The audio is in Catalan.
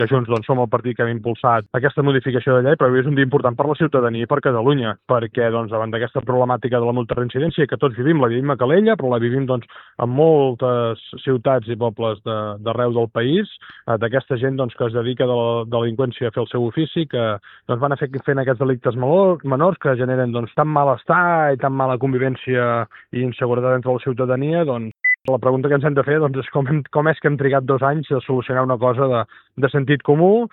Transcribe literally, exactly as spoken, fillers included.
que Junts doncs, som el partit que hem impulsat aquesta modificació de llei, però avui és un dia important per la ciutadania i per Catalunya, perquè doncs, davant d'aquesta problemàtica de la multireincidència que tots vivim, la vivim a Calella, però la vivim doncs, en moltes ciutats i pobles d'arreu del país, eh, d'aquesta gent doncs, que es dedica de la delinqüència a fer el seu ofici, que doncs, van a fer fent aquests delictes menors que generen doncs, tan malestar i tan mala convivència i inseguretat entre la ciutadania, doncs la pregunta que ens hem de fer doncs, és com, hem, com és que hem trigat dos anys a solucionar una cosa de, de sentit comú